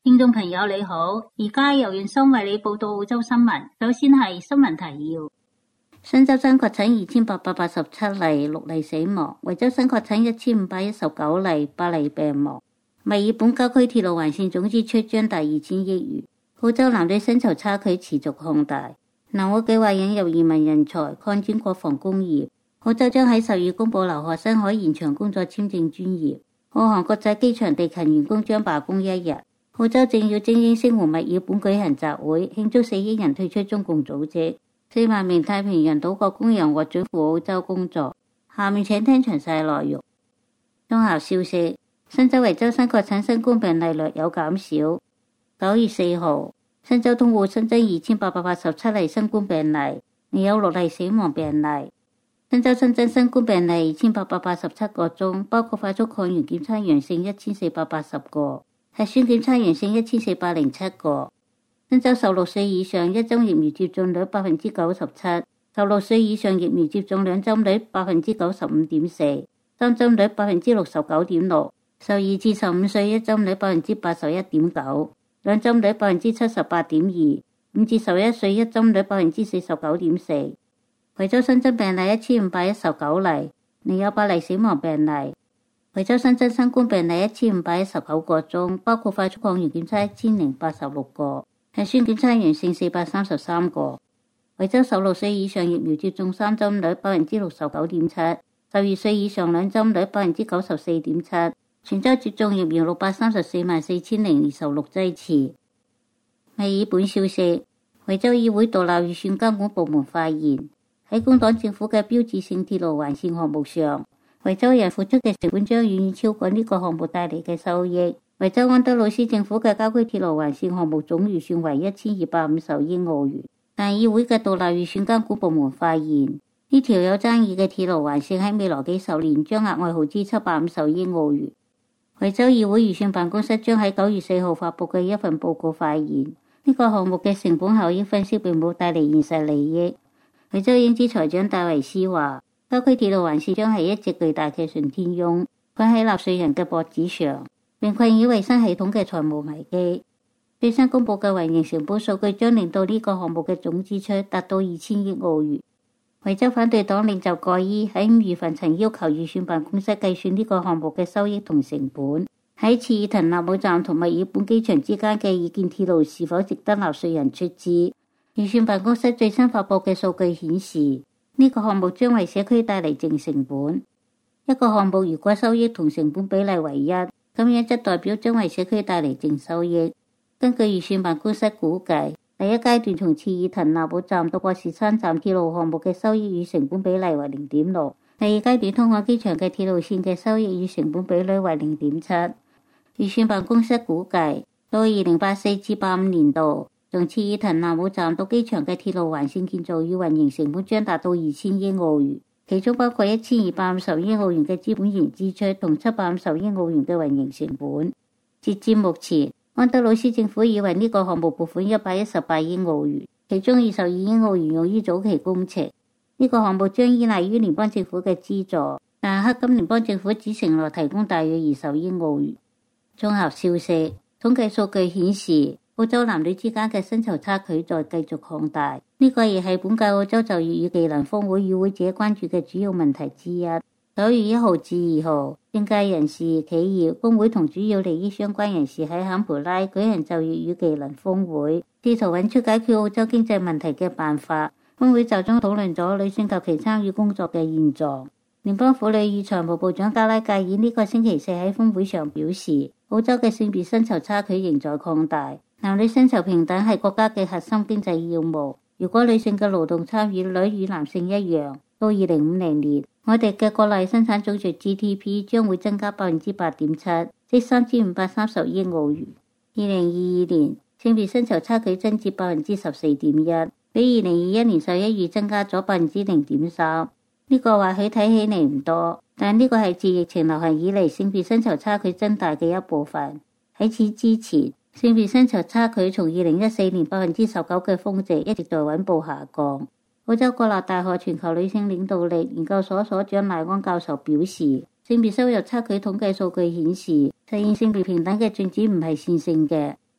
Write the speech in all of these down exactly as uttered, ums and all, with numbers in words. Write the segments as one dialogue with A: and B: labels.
A: 聽眾朋友你好，而家由袁生為你報道澳洲新聞。首先係新聞提要：新州新確診二千八百八十七例，六例死亡；維州新確診一千五百一十九例，八例病亡。墨爾本郊區鐵路環線總支出將達二千億元。澳洲男女薪酬差距持續擴大。南澳計劃引入移民人才，擴展國防工業。澳洲將喺十月公布留學生可延長工作簽證專業。澳航國際機場地勤員工將罷工一日。澳洲政要精英星湖墨爾本舉行集會，慶祝四億人退出中共組織。四萬名太平洋島國工人獲准赴澳洲工作。下面請聽詳細內容。綜合消息：新州維州新確診新冠病例略有減少。九月四號，新州通報新增二千八百八十七例新冠病例，另有六例死亡病例。新州新增新冠病例二千八百八十七個宗，包括快速抗原檢測陽性一千四百八十個。核酸檢測陽性一千四百零七個。新州十六歲以上一針疫苗接種率百分之九十七，十六歲以上疫苗接種兩針率百分之九十五點四，三針率百分之六十九點六，十二至十五歲一針率百分之八十一點九，兩針率百分之七十八點二，五至十一歲一針率百分之四十九點四。維州新增病例一千五百一十九例，另有八例死亡病例。維州新增新冠病例一千五百一十九個宗，包括快速抗原檢測一千零八十六個，核酸檢測陽性四百三十三個。維州十六歲以上疫苗接種三針率百分之六十九點七，十二歲以上兩針率百分之九十四點七。全州接種疫苗六百三十四萬四千零二十六劑次。墨爾本消息：維州議會獨立預算監管部門發言，喺工黨政府嘅標誌性鐵路環線項目上，維州人付出嘅成本將遠遠超過呢個項目帶嚟嘅收益。維州安德魯斯政府嘅郊區鐵路環線項目總預算為一千二百五十億澳元，但議會嘅獨立預算監管部門發現，呢條有爭議嘅鐵路環線喺未來幾十年將額外耗資七百五十億澳元。維州議會預算辦公室將喺九月四號發佈嘅一份報告發現，呢、這個項目嘅成本效益分析並冇帶嚟現實利益。維州影子財長戴維斯話，郊區鐵路環線將係一隻巨大嘅順天翁，困喺納稅人嘅脖子上，並困擾衛生系統嘅財務危機。最新公布嘅運營成本數據將令到呢個項目嘅總支出達到二千億澳元。維州反對黨領袖蓋伊喺五月份曾要求預算辦公室計算呢個項目嘅收益同成本，喺切爾滕納姆站同墨爾本機場之間嘅意見鐵路是否值得納稅人出資。預算辦公室最新發布嘅數據顯示，呢個項目將為社區帶嚟淨成本。一個項目如果收益同成本比例為一，咁樣則代表將為社區帶嚟淨收益。根據預算辦公室估計，第一階段從切爾滕納姆站到博士山站鐵路項目嘅收益與成本比例為 零點六，第二階段通往機場嘅鐵路線嘅收益與成本比率為 零點七。預算辦公室估計，到二零八四至八五年度，從切爾滕納姆站到機場嘅鐵路環線建造與運營成本將達到二千億澳元，其中包括一千二百五十億澳元嘅資本型支出同七百五十億澳元嘅運營成本。截至目前，安德魯斯政府已為呢個項目撥款一百一十八億澳元，其中二十二億澳元用於早期工程。呢、這個項目將依賴於聯邦政府嘅資助，但黑金聯邦政府只承諾提供大約二十億澳元。綜合消息，統計數據顯示，澳洲男女之間嘅薪酬差距在繼續擴大，呢、這個亦係本屆澳洲就業與技能峰會與會者關注嘅主要問題之一。九月一號至二號，政界人士、企業、工會同主要利益相關人士喺坎培拉舉行就業與技能峰會，試圖揾出解決澳洲經濟問題嘅辦法。峰會集中討論咗女性及其參與工作嘅現狀。聯邦婦女與財務部長加拉格爾呢個星期四喺峰會上表示，澳洲嘅性別薪酬差距仍在擴大，男女薪酬平等係國家嘅核心經濟要務。如果女性嘅勞動參與率與男性一樣，到二零五零年，我哋嘅國內生產總值 G D P 將會增加百分之八點七，即三千五百三十億澳元。二零二二年，性別薪酬差距增至百分之十四點一，比二零二一年十一月增加咗百分之零點三。呢個或許睇起嚟唔多，但呢個係自疫情流行以嚟性別薪酬差距增大嘅一部分。喺此之前，性別薪酬差距從二零一四年百分之十九嘅峰值一直在穩步下降。澳洲國立大學全球女性領導力研究所所長賴安教授表示，性別收入差距統計數據顯示，實現性別平等嘅進展唔係線性嘅。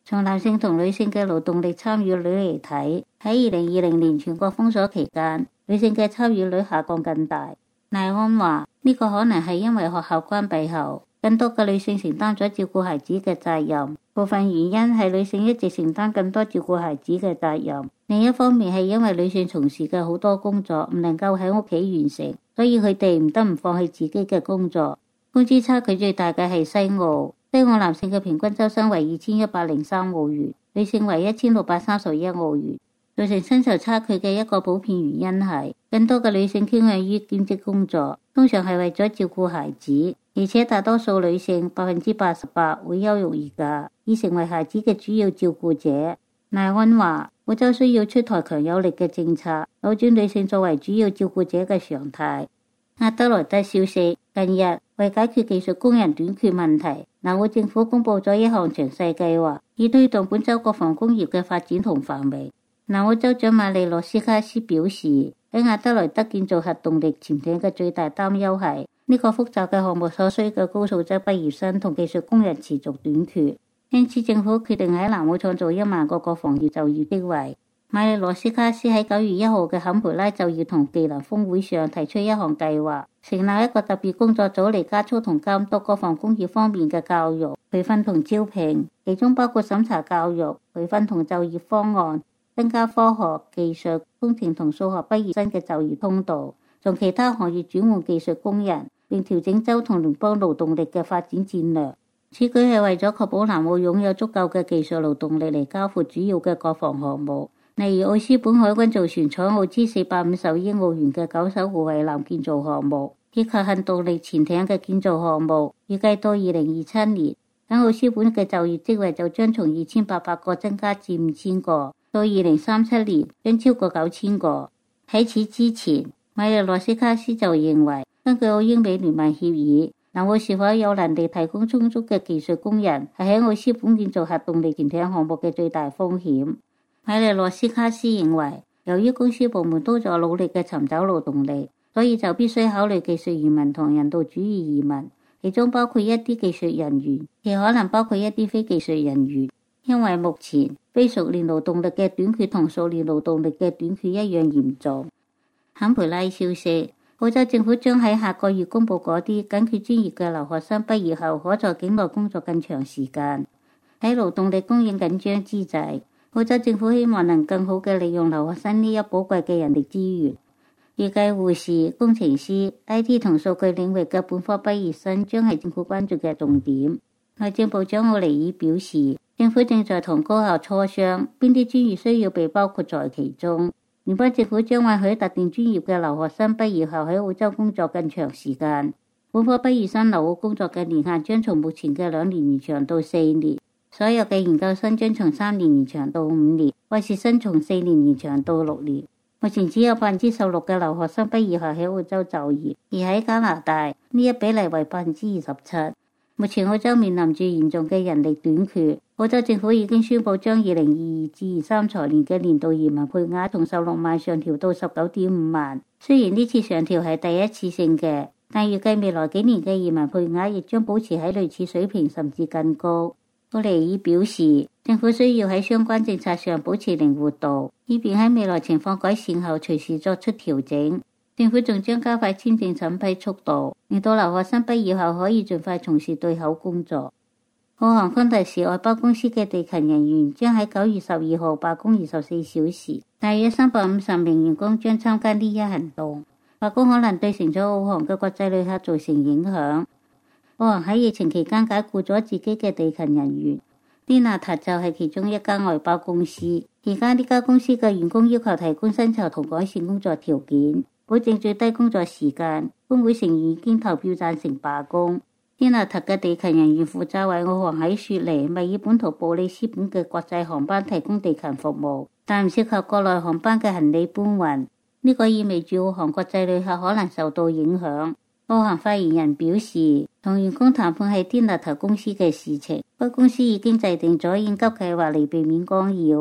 A: 從男性同女性嘅勞動力參與率嚟睇，喺二零二零年全國封鎖期間，女性嘅參與率下降更大。賴安話：呢個可能係因為學校關閉後，更多嘅女性承擔咗照顧孩子嘅責任，部分原因係女性一直承擔更多照顧孩子嘅責任。另一方面係因為女性從事嘅好多工作唔能夠喺屋企完成，所以佢哋唔得唔放棄自己嘅工作。工資差距最大嘅係西澳，西澳男性嘅平均周薪為二千一百零三澳元，女性為一千六百三十一澳元。造成薪酬差距嘅一個普遍原因係，更多嘅女性傾向於兼職工作，通常係為咗照顧孩子，而且大多數女性百分之八十八會休育而嫁，以成為孩子嘅主要照顧者。賴安話：澳洲需要出台強有力嘅政策，扭轉女性作為主要照顧者嘅常態。阿德萊德消息，近日為解決技術工人短缺問題，南澳政府公布咗一項詳細計劃，以推動本州國防工業嘅發展同繁榮。南澳州長馬利諾斯卡斯表示，喺阿德萊德建造核動力潛艇嘅最大擔憂係呢個複雜嘅項目所需嘅高素質畢業生同技術工人持續短缺，因此政府決定喺南澳創造一萬個國防業就業職位。馬利諾斯卡斯喺九月一號嘅坎培拉就業同技能峰會上提出一項計劃，成立一個特別工作組嚟加速同監督國防工業方面嘅教育、培訓同招聘，其中包括審查教育、培訓同就業方案，增加科學、技術、工程同數學畢業生嘅就業通道，從其他行業轉換技術工人，並調整州同聯邦勞動力嘅發展戰略。此舉係為咗確保南澳擁有足夠嘅技術勞動力嚟交付主要嘅國防項目，例如奧斯本海軍造船廠澳資四百五十億澳元嘅九艘護衛艦建造項目，以及核動力潛艇嘅建造項目。預計到二零二七年，喺奧斯本嘅就業職位就將從二千八百個增加至五千個。到二零三七年將超過九千個。喺此之前，馬利諾斯卡斯就認為，根據澳英美聯盟協議，南澳是否有能力提供充足嘅技術工人，係喺奧斯本建造核動力潛艇項目嘅最大風險。馬利諾斯卡斯認為，由於公司部門都在努力嘅尋找勞動力，所以就必須考慮技術移民同人道主義移民，其中包括一啲技術人員，亦可能包括一啲非技術人員。因為目前非熟練勞動力嘅短缺同熟練勞動力嘅短缺一樣嚴重。坎培拉消息，澳洲政府將喺下個月公布嗰啲緊缺專業嘅留學生畢業後可在境內工作更長時間。喺勞動力供應緊張之際，澳洲政府希望能更好嘅利用留學生呢一寶貴嘅人力資源。預計護士、工程師、I T 同數據領域嘅本科畢業生將係政府關注嘅重點。內政部長奧尼爾表示，政府正在同高校磋商邊啲專業需要被包括在其中。聯邦政府將允許特定專業嘅留學生畢業後喺澳洲工作更長時間。本科畢業生留澳工作嘅年限將從目前嘅兩年延長到四年，所有嘅研究生將從三年延長到五年，博士生從四年延長到六年。目前只有百分之十六嘅留學生畢業後喺澳洲就業，而喺加拿大呢一比例為百分之二十七。目前澳洲面臨住嚴重嘅人力短缺，澳洲政府已經宣布將二零二二至二三財年嘅年度移民配額從十六萬上調到十九點五萬。雖然呢次上調係第一次性嘅，但預計未來幾年嘅移民配額亦將保持喺類似水平甚至更高。奧尼爾表示，政府需要喺相關政策上保持靈活度，以便喺未來情況改善後隨時作出調整。政府仲將加快簽證審批速度，令到留學生畢業後可以盡快從事對口工作。澳航昆特士外包公司嘅地勤人員將喺九月十二號罷工二十四小時，大約三百五十名員工將參加呢一行動。罷工可能對乘咗澳航嘅國際旅客造成影響。澳航喺疫情期間解僱咗自己嘅地勤人員，啲納特就係其中一間外包公司。而家呢家公司嘅員工要求提供薪酬同改善工作條件，保證最低工作時間。工會成員已經投票贊成罷工。啲納特嘅地勤人員負責為澳航喺雪梨、墨爾本同布里斯本嘅國際航班提供地勤服務，但唔涉及國內航班嘅行李搬運。呢個意味住澳航國際旅客可能受到影響。澳航發言人表示，同員工談判係啲納特公司嘅事情，該公司已經制定咗應急計劃嚟避免干擾。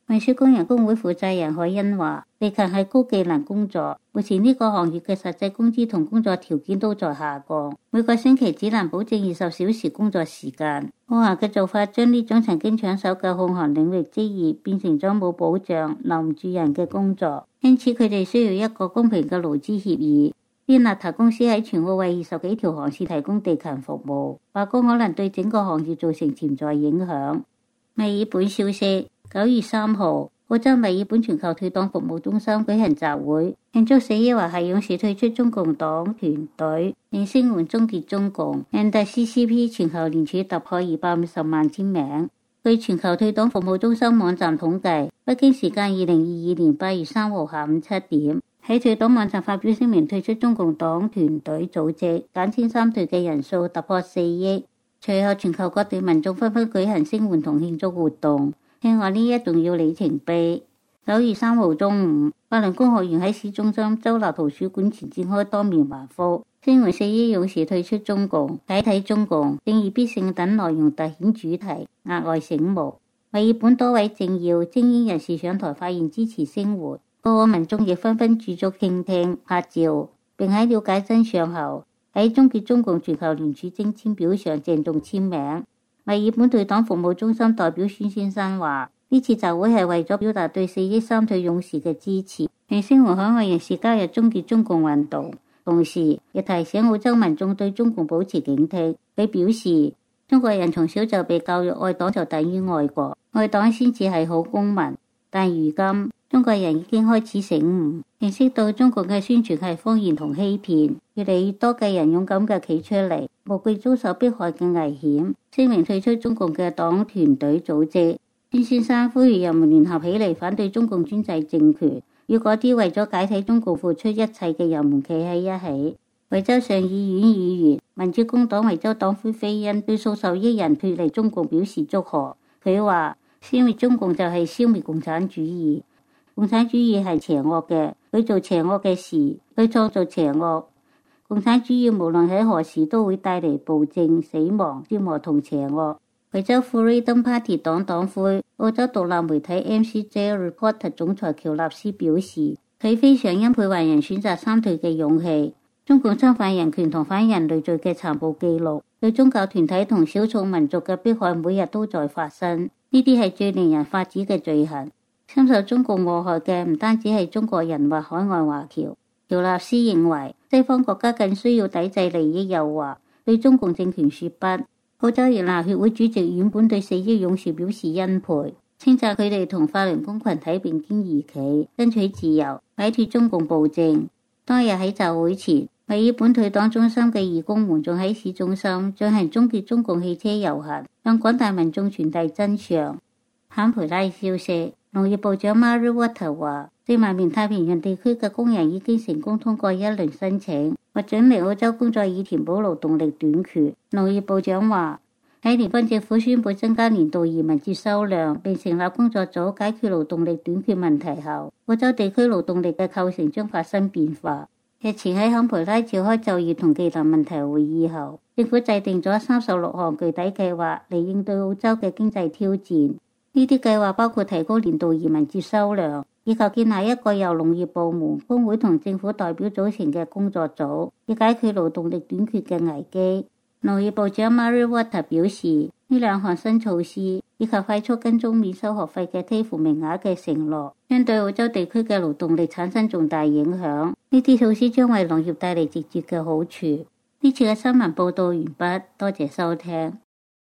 A: 運輸工人工會負責人海欣話，地勤係高技能工作，目前呢個行業嘅實際工資同工作條件都在下降，每個星期只能保證二十小時工作時間。空閒嘅做法將呢種曾經搶手嘅空閒領域職業變成咗冇保障、留唔住人嘅工作，因此佢哋需要一個公平嘅勞資協議。啲納塔公司喺全澳為二十幾條航線提供地勤服務，罷工可能對整個行業造成潛在影響。墨爾本消息，九月三號，澳洲墨爾本全球退黨服務中心舉行集會，慶祝死於華係勇士退出中共黨團隊，並聲援終結中共。印度 C C P 全球聯署突破二百五十萬簽名。據全球退黨服務中心網站統計，北京時間二零二二年八月三號下午七點，喺退黨網站發表聲明退出中共黨團隊組織，簡稱三退嘅人數突破四億。隨後全球各地民眾紛紛舉行聲援同慶祝活動，慶賀呢一重要里程碑。九月三號中午，法輪功學員喺市中心州立圖書館前展開多面橫幅，聲援四億勇士退出中共、解體中共、正義必勝等內容突顯主題，額外醒目。墨爾本多位政要、精英人士上台發言支持聲援，各個民眾亦紛紛駐足傾聽、拍照，並喺了解真相後，喺終結中共全球聯署徵簽表上鄭重簽名。墨爾本退黨服務中心代表孫先生話：呢次集會係為咗表達對四億三退勇士嘅支持，並聲援海外人士加入終結中共運動，同時亦提醒澳洲民眾對中共保持警惕。佢表示，中國人從小就被教育愛黨就等於愛國，愛黨先至係好公民，但如今中國人已經開始醒悟，認識到中共嘅宣傳係謊言同欺騙，越嚟越多嘅人勇敢嘅企出嚟，無懼遭受迫害嘅危險，聲明退出中共嘅黨團隊組織。孫先生呼籲人們聯合起嚟反對中共專制政權，與嗰啲為咗解體中共付出一切嘅人們企喺一起。維州上議院議員、民主工黨維州黨魁菲恩對數十億人脫離中共表示祝賀。佢話：消滅中共就係消滅共產主義。共產主義係邪惡嘅，佢做邪惡嘅事，佢創造邪惡。共產主義無論喺何時都會帶嚟暴政、死亡、折磨同邪惡。維州 Freedom Party 黨黨魁、澳洲獨立媒體 M C J Reporter 總裁喬納斯表示，佢非常欽佩華人選擇三退嘅勇氣。中共侵犯人權同反人類罪嘅殘暴記錄，對宗教團體同少數民族嘅迫害每日都在發生，呢啲係最令人髮指嘅罪行。深受中共禍害嘅唔單止係中國人或海外華僑。喬納斯認為，西方國家更需要抵制利益誘惑，對中共政權說不。澳洲熱鬧協會主席遠本對四億勇士表示欽佩，稱讚佢哋同法輪功群體並肩而企，爭取自由，擺脫中共暴政。當日喺集會前，墨爾本退黨中心嘅義工們仲喺市中心進行終結中共汽車遊行，向廣大民眾傳遞真相。坎培拉消息，農業部長 Murray Watt 話，四萬名太平洋地區嘅工人已經成功通過一輪申請，獲准嚟澳洲工作以填補勞動力短缺。農業部長話，喺聯邦政府宣布增加年度移民接收量並成立工作組解決勞動力短缺問題後，澳洲地區勞動力嘅構成將發生變化。日前喺坎培拉召開就業同技能問題會議後，政府制定咗三十六項具體計劃嚟應對澳洲嘅經濟挑戰。呢啲計劃包括提高年度移民接收量，以及建立一個由農業部門、工會同政府代表組成嘅工作組，以解決勞動力短缺嘅危機。農業部長 Murray Watt 表示，呢兩項新措施以及快速跟蹤免收學費嘅貼付名額嘅承諾，將對澳洲地區嘅勞動力產生重大影響。呢啲措施將為農業帶嚟直接嘅好處。呢次嘅新聞報道完畢，多謝收聽。